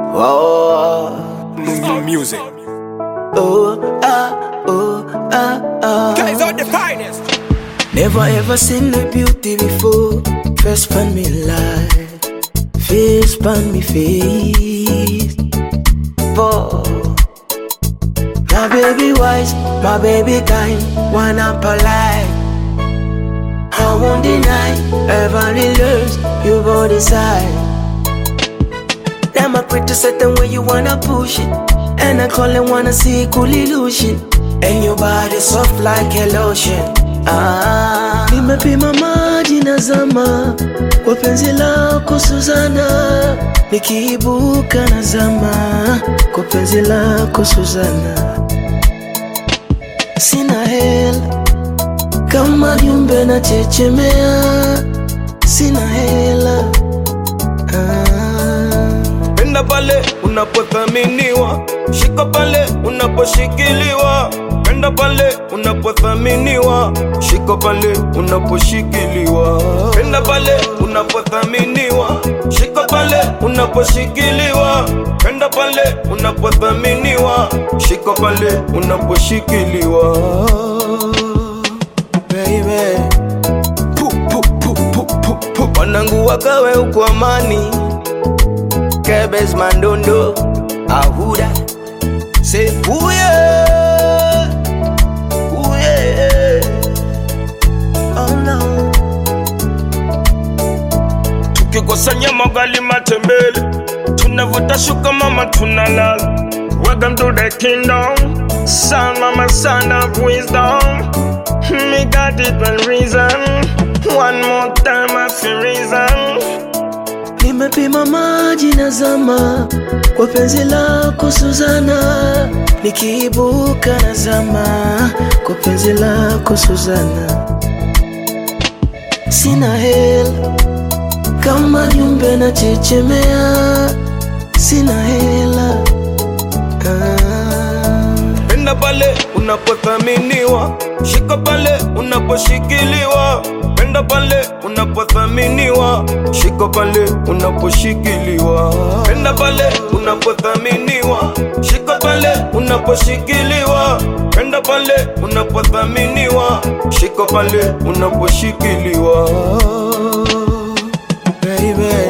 Oh, New music. Guys are the finest. Never ever seen the beauty before. First pan me life, face pan me face. Oh, my baby wise, my baby kind, wanna polite. I won't deny, everybody learns, you go decide. Damn, I pretty certain way you wanna push it, and I call it wanna see cool illusion. And your body soft like a lotion. Nimepima maji na zama kwa penzi lako Suzana, nikiibuka na zama kwa penzi lako Suzana. Sina hela kama viumbe na chechemea, sina hela. Penda pale unapothaminiwa, shika pale unaposhikiliwa. Penda pale unapothaminiwa, shika pale unaposhikiliwa. Penda pale unapothaminiwa, shika pale unaposhikiliwa. Penda pale unapothaminiwa, shika pale unaposhikiliwa. Baby, wanangu wakawe uko amani. Kebes Mandondo, Ahuda, say ooh yeah, ooh yeah. Oh no. Tukikosanya magali matembele, tunavuta shuka mama tunalala. Welcome to the kingdom, son mama, son of wisdom. Me got it one reason, one more time I feel reason. Nimepima maji na zama kwa penzi lako Suzana, nikiibuka na zama kwa penzi lako Suzana. Sina hela kama viumbe na chechemea, sina hela. Penda pale unapothaminiwa, shika pale unaposhikiliwa. Penda pale unapothaminiwa, shika pale unaposhikiliwa. Penda pale unapothaminiwa, shika pale unaposhikiliwa. Penda pale unapothaminiwa, shika pale unaposhikiliwa. Baby,